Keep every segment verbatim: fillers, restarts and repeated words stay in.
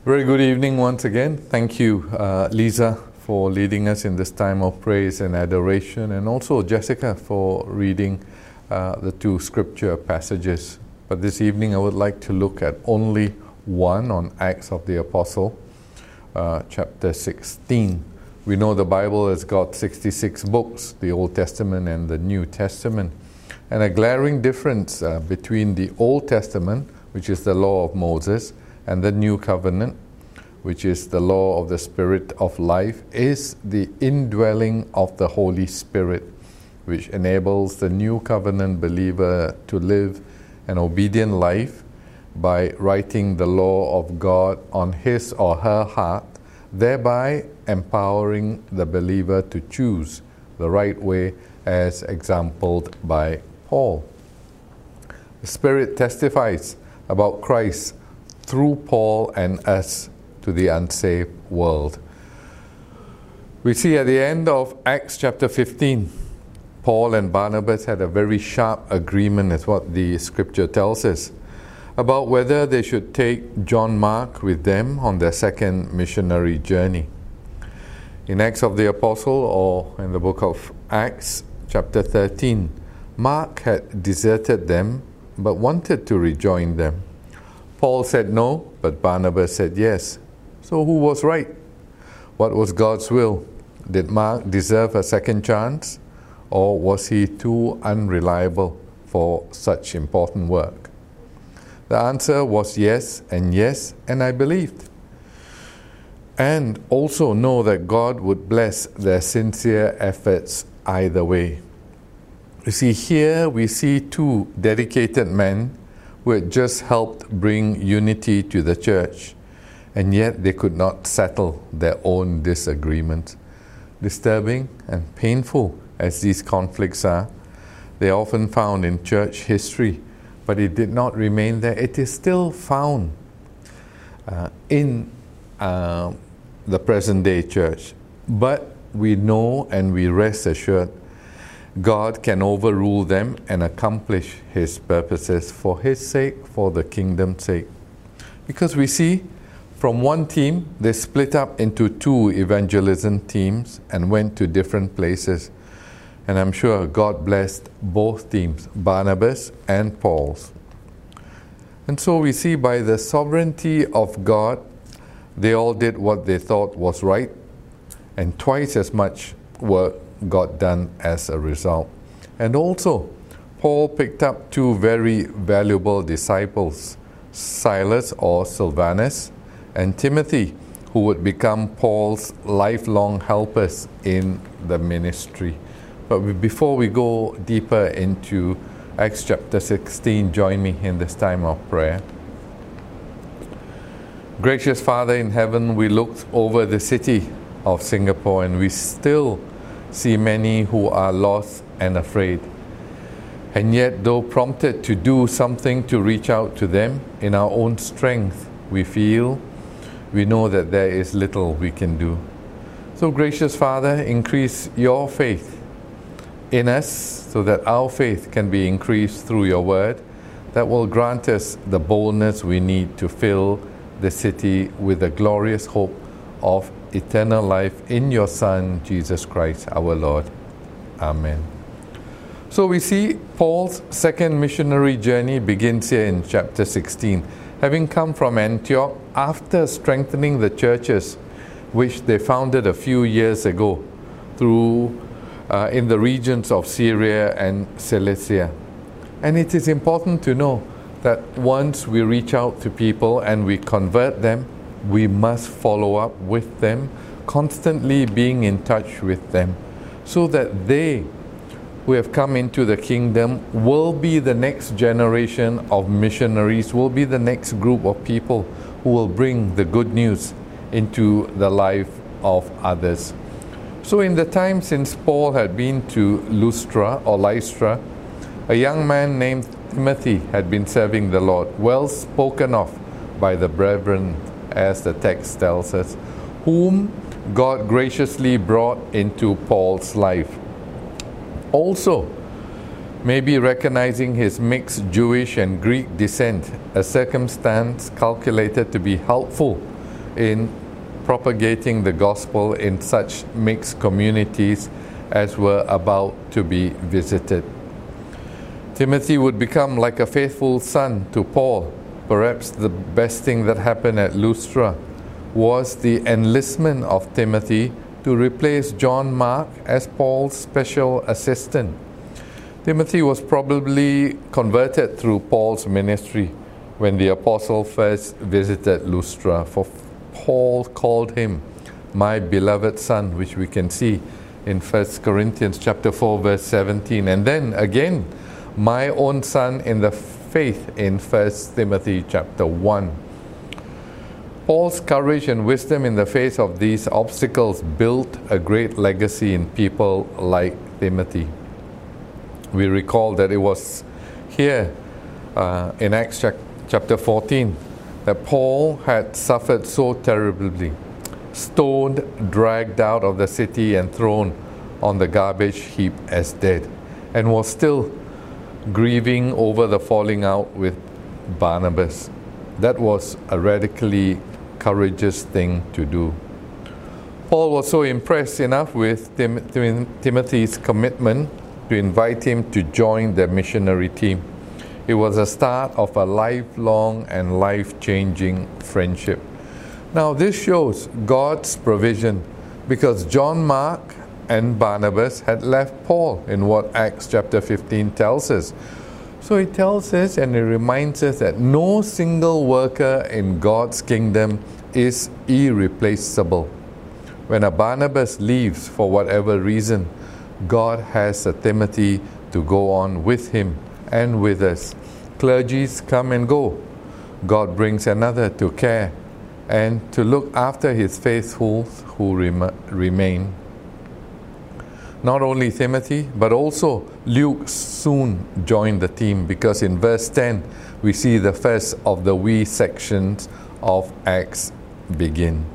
Very good evening once again. Thank you, uh, Lisa, for leading us in this time of praise and adoration, and also Jessica for reading uh, the two scripture passages. But this evening I would like to look at only one on Acts of the Apostle, uh, chapter sixteen. We know the Bible has got sixty-six books, the Old Testament and the New Testament. And a glaring difference uh, between the Old Testament, which is the law of Moses, and the New Covenant, which is the law of the Spirit of life, is the indwelling of the Holy Spirit, which enables the New Covenant believer to live an obedient life by writing the law of God on his or her heart, thereby empowering the believer to choose the right way as exampled by Paul. The Spirit testifies about Christ through Paul and us to the unsaved world. We see at the end of Acts chapter fifteen, Paul and Barnabas had a very sharp agreement, is what the scripture tells us, about whether they should take John Mark with them on their second missionary journey. In Acts of the Apostle, or in the book of Acts chapter thirteen, Mark had deserted them but wanted to rejoin them. Paul said no, but Barnabas said yes. So who was right? What was God's will? Did Mark deserve a second chance, or was he too unreliable for such important work? The answer was yes and yes, and I believed. And also know that God would bless their sincere efforts either way. You see, here we see two dedicated men who had just helped bring unity to the church, and yet they could not settle their own disagreements. Disturbing and painful as these conflicts are, they are often found in church history, but it did not remain there. It is still found uh, in uh, the present-day church. But we know and we rest assured God can overrule them and accomplish His purposes for His sake, for the kingdom's sake. Because we see from one team, they split up into two evangelism teams and went to different places. And I'm sure God blessed both teams, Barnabas and Paul's. And so we see by the sovereignty of God, they all did what they thought was right, and twice as much work got done as a result. And also, Paul picked up two very valuable disciples, Silas or Silvanus, and Timothy, who would become Paul's lifelong helpers in the ministry. But before we go deeper into Acts chapter sixteen, join me in this time of prayer. Gracious Father in heaven, we looked over the city of Singapore and we still see many who are lost and afraid. And yet, though prompted to do something to reach out to them in our own strength, we feel, we know that there is little we can do. So, gracious Father, increase your faith in us so that our faith can be increased through your word that will grant us the boldness we need to fill the city with the glorious hope of eternal life in your Son, Jesus Christ, our Lord. Amen. So we see Paul's second missionary journey begins here in chapter sixteen. Having come from Antioch after strengthening the churches which they founded a few years ago through uh, in the regions of Syria and Cilicia. And it is important to know that once we reach out to people and we convert them, we must follow up with them, constantly being in touch with them, so that they who have come into the kingdom will be the next generation of missionaries, will be the next group of people who will bring the good news into the life of others. So in the time since Paul had been to Lystra or Lystra, a young man named Timothy had been serving the Lord, well spoken of by the brethren, as the text tells us, whom God graciously brought into Paul's life. Also, maybe recognizing his mixed Jewish and Greek descent, a circumstance calculated to be helpful in propagating the gospel in such mixed communities as were about to be visited. Timothy would become like a faithful son to Paul. Perhaps the best thing that happened at Lystra was the enlistment of Timothy to replace John Mark as Paul's special assistant. Timothy was probably converted through Paul's ministry when the apostle first visited Lystra, for Paul called him my beloved son, which we can see in First Corinthians chapter four, verse seventeen. And then again, my own son in the faith in First Timothy chapter one. Paul's courage and wisdom in the face of these obstacles built a great legacy in people like Timothy. We recall that it was here uh, in Acts chapter fourteen that Paul had suffered so terribly, stoned, dragged out of the city and thrown on the garbage heap as dead, and was still grieving over the falling out with Barnabas. That was a radically courageous thing to do. Paul was so impressed enough with Tim- Tim- Timothy's commitment to invite him to join the missionary team. It was the start of a lifelong and life-changing friendship. Now this shows God's provision, because John Mark and Barnabas had left Paul in what Acts chapter fifteen tells us. So it tells us and it reminds us that no single worker in God's kingdom is irreplaceable. When a Barnabas leaves for whatever reason, God has a Timothy to go on with him and with us. Clergies come and go. God brings another to care and to look after his faithful who rem- remain. Not only Timothy, but also Luke soon joined the team, because in verse ten we see the first of the we sections of Acts begin.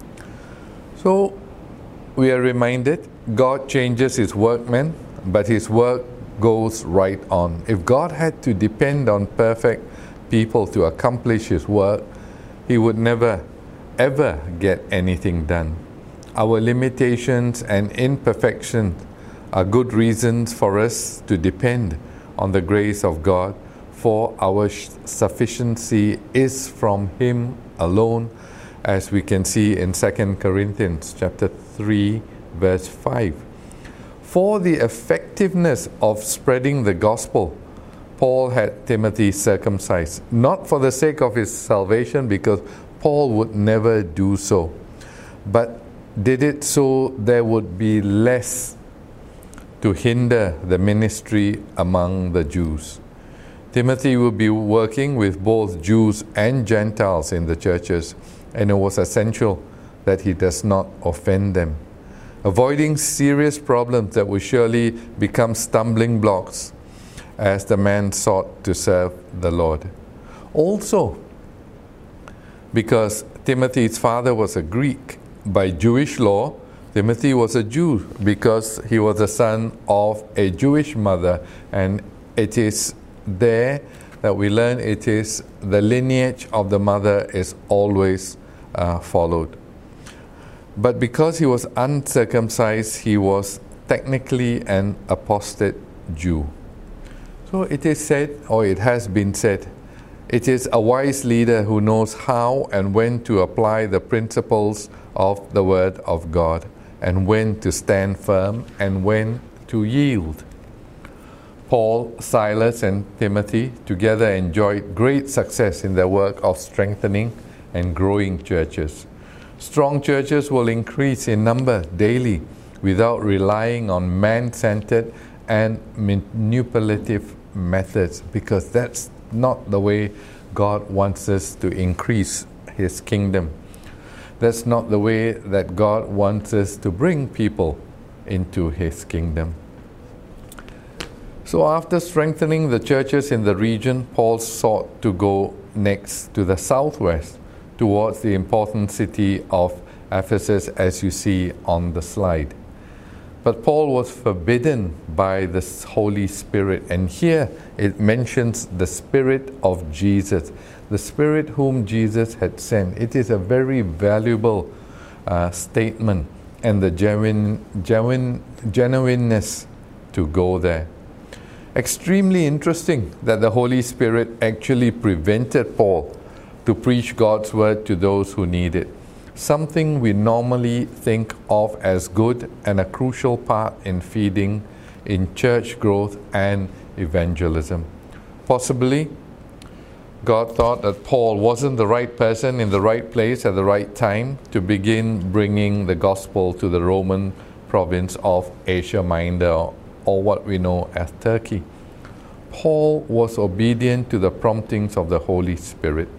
So we are reminded God changes his workmen, but his work goes right on. If God had to depend on perfect people to accomplish his work, he would never, ever get anything done. Our limitations and imperfections are good reasons for us to depend on the grace of God, for our sufficiency is from him alone, as we can see in Second Corinthians chapter three, verse five. For the effectiveness of spreading the gospel, Paul had Timothy circumcised, not for the sake of his salvation, because Paul would never do so, but did it so there would be less to hinder the ministry among the Jews. Timothy would be working with both Jews and Gentiles in the churches, and it was essential that he does not offend them, avoiding serious problems that would surely become stumbling blocks as the man sought to serve the Lord. Also, because Timothy's father was a Greek, by Jewish law, Timothy was a Jew because he was the son of a Jewish mother, and it is there that we learn it is the lineage of the mother is always uh, followed. But because he was uncircumcised, he was technically an apostate Jew. So it is said, or it has been said, it is a wise leader who knows how and when to apply the principles of the Word of God, and when to stand firm and when to yield. Paul, Silas, and Timothy together enjoyed great success in their work of strengthening and growing churches. Strong churches will increase in number daily without relying on man-centered and manipulative methods, because that's not the way God wants us to increase his kingdom. That's not the way that God wants us to bring people into his kingdom. So after strengthening the churches in the region, Paul sought to go next to the southwest, towards the important city of Ephesus, as you see on the slide. But Paul was forbidden by the Holy Spirit, and here it mentions the Spirit of Jesus. the Spirit whom Jesus had sent. It is a very valuable uh, statement, and the genuine, genuine, genuineness to go there. Extremely interesting that the Holy Spirit actually prevented Paul to preach God's word to those who need it. Something we normally think of as good and a crucial part in feeding, in church growth and evangelism. Possibly, God thought that Paul wasn't the right person in the right place at the right time to begin bringing the gospel to the Roman province of Asia Minor, or what we know as Turkey. Paul was obedient to the promptings of the Holy Spirit.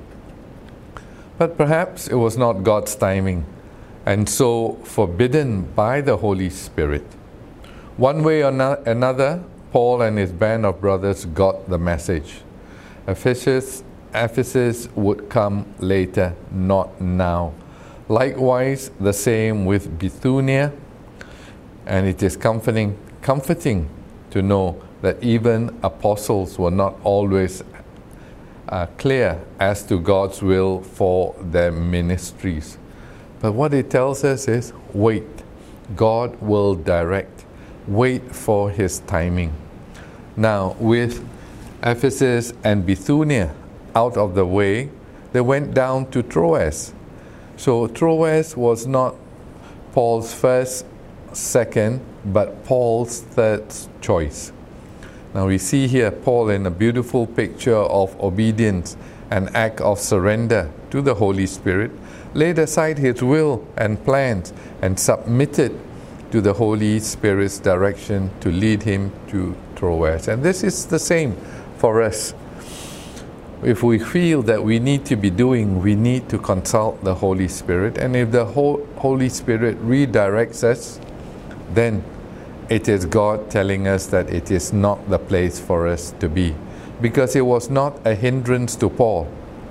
But perhaps it was not God's timing, and so forbidden by the Holy Spirit. One way or no- another, Paul and his band of brothers got the message. Ephesus, Ephesus would come later, not now. Likewise, the same with Bithynia, and it is comforting, comforting to know that even apostles were not always uh, clear as to God's will for their ministries. But what it tells us is, wait, God will direct. Wait for His timing. Now, with Ephesus and Bithynia out of the way, they went down to Troas. So Troas was not Paul's first, second, but Paul's third choice. Now we see here Paul in a beautiful picture of obedience, an act of surrender to the Holy Spirit, laid aside his will and plans and submitted to the Holy Spirit's direction to lead him to Troas. And this is the same for us. If we feel that we need to be doing, we need to consult the Holy Spirit. And if the Holy Spirit redirects us, then it is God telling us that it is not the place for us to be, because it was not a hindrance to Paul.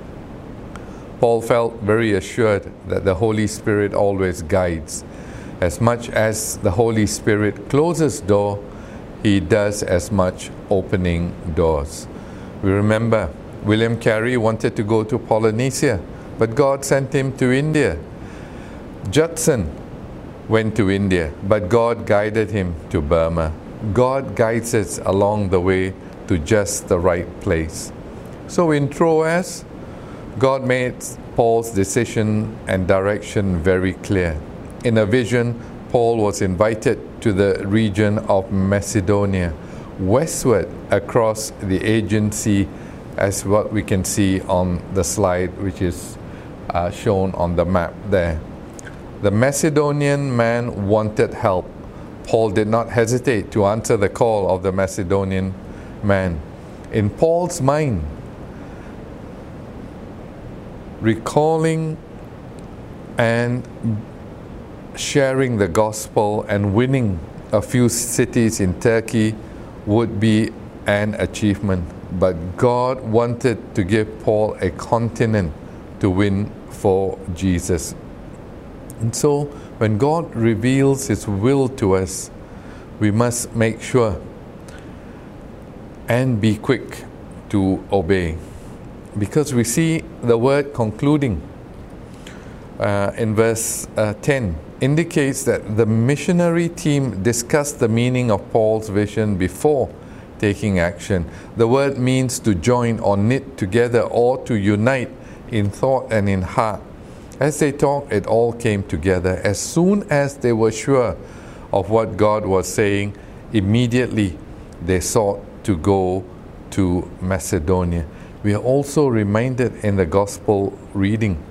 Paul felt very assured that the Holy Spirit always guides. As much as the Holy Spirit closes door, He does as much opening doors. We remember William Carey wanted to go to Polynesia, but God sent him to India. Judson went to India, but God guided him to Burma. God guides us along the way to just the right place. So in Troas, God made Paul's decision and direction very clear. In a vision, Paul was invited to the region of Macedonia, westward across the Aegean Sea, as what we can see on the slide, which is uh, shown on the map there. The Macedonian man wanted help. Paul did not hesitate to answer the call of the Macedonian man. In Paul's mind, recalling and sharing the gospel and winning a few cities in Turkey would be an achievement. But God wanted to give Paul a continent to win for Jesus. And so, when God reveals His will to us, we must make sure and be quick to obey. Because we see the word concluding uh, in verse uh, ten indicates that the missionary team discussed the meaning of Paul's vision before taking action. The word means to join or knit together or to unite in thought and in heart. As they talked, it all came together. As soon as they were sure of what God was saying, immediately they sought to go to Macedonia. We are also reminded in the gospel reading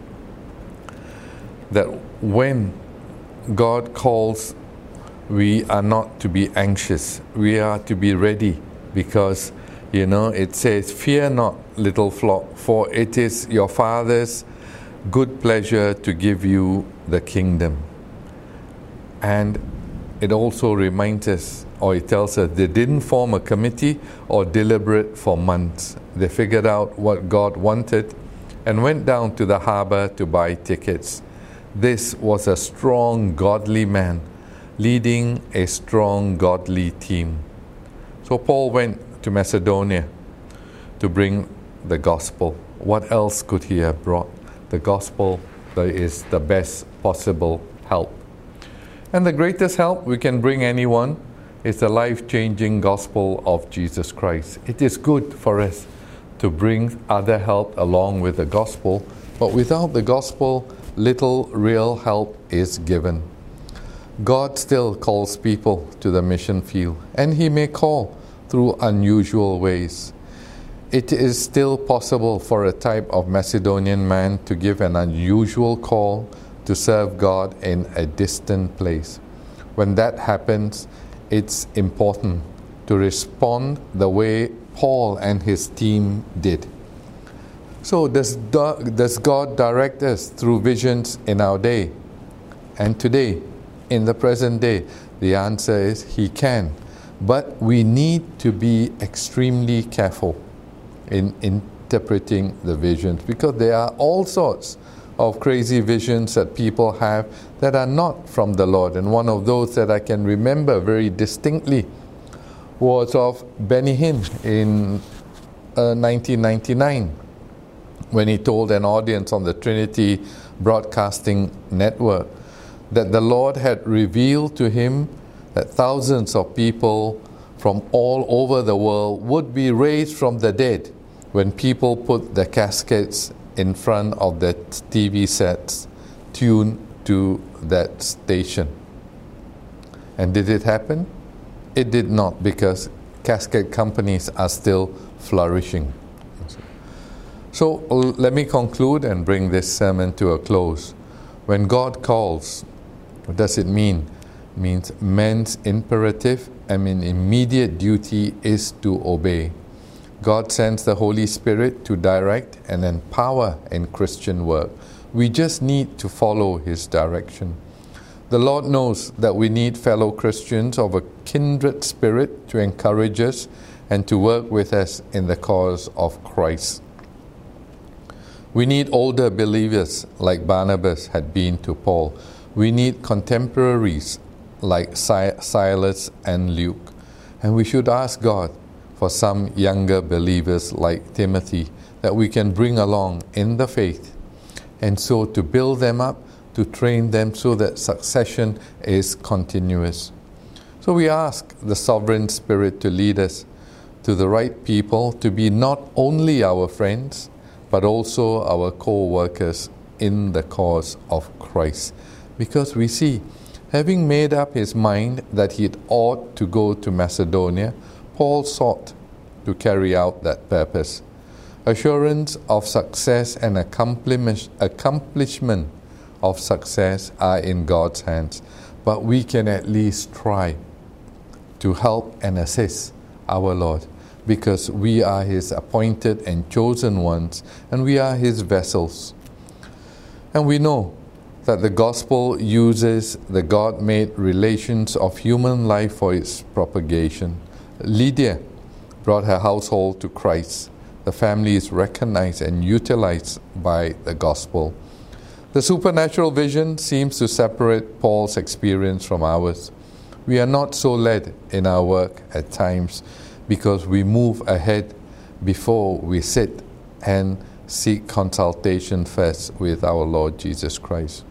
that when God calls, we are not to be anxious. We are to be ready, because, you know, it says, "Fear not, little flock, for it is your Father's good pleasure to give you the kingdom." And it also reminds us, or it tells us, they didn't form a committee or deliberate for months. They figured out what God wanted and went down to the harbor to buy tickets. This was a strong, godly man leading a strong, godly team. So Paul went to Macedonia to bring the gospel. what else could he have brought? The gospel is the best possible help. And the greatest help we can bring anyone is the life-changing gospel of Jesus Christ. It is good for us to bring other help along with the gospel, but without the gospel, little real help is given. God still calls people to the mission field, and He may call through unusual ways. It is still possible for a type of Macedonian man to give an unusual call to serve God in a distant place. When that happens, it's important to respond the way Paul and his team did. So does, does God direct us through visions in our day? And today, in the present day, the answer is He can. But we need to be extremely careful in interpreting the visions, because there are all sorts of crazy visions that people have that are not from the Lord. And one of those that I can remember very distinctly was of Benny Hinn in uh, nineteen ninety-nine, when he told an audience on the Trinity Broadcasting Network that the Lord had revealed to him that thousands of people from all over the world would be raised from the dead when people put the caskets in front of the T V sets tuned to that station. And did it happen? It did not, because casket companies are still flourishing. So let me conclude and bring this sermon to a close. When God calls, what does it mean? It means man's imperative, I mean immediate duty is to obey. God sends the Holy Spirit to direct and empower in Christian work. We just need to follow His direction. The Lord knows that we need fellow Christians of a kindred spirit to encourage us and to work with us in the cause of Christ. We need older believers like Barnabas had been to Paul. We need contemporaries like Silas and Luke. And we should ask God for some younger believers like Timothy that we can bring along in the faith, and so to build them up, to train them so that succession is continuous. So we ask the Sovereign Spirit to lead us to the right people, to be not only our friends, but also our co-workers in the cause of Christ. Because we see, having made up his mind that he ought to go to Macedonia, Paul sought to carry out that purpose. Assurance of success and accomplishment of success are in God's hands, but we can at least try to help and assist our Lord, because we are His appointed and chosen ones, and we are His vessels. And we know that the gospel uses the God-made relations of human life for its propagation. Lydia brought her household to Christ. The family is recognized and utilized by the gospel. The supernatural vision seems to separate Paul's experience from ours. We are not so led in our work at times because we move ahead before we sit and seek consultation first with our Lord Jesus Christ.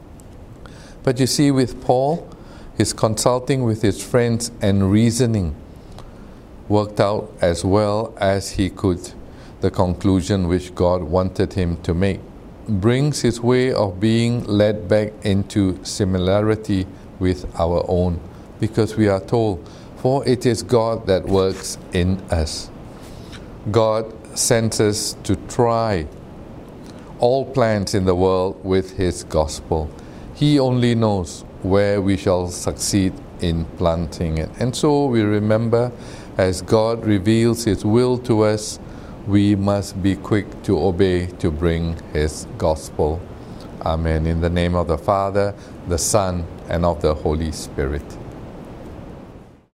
But you see, with Paul, his consulting with his friends and reasoning worked out as well as he could. The conclusion which God wanted him to make brings his way of being led back into similarity with our own, because we are told, for it is God that works in us. God sends us to try all plans in the world with His gospel. He only knows where we shall succeed in planting it. And so we remember, as God reveals His will to us, we must be quick to obey, to bring His gospel. Amen. In the name of the Father, the Son, and of the Holy Spirit.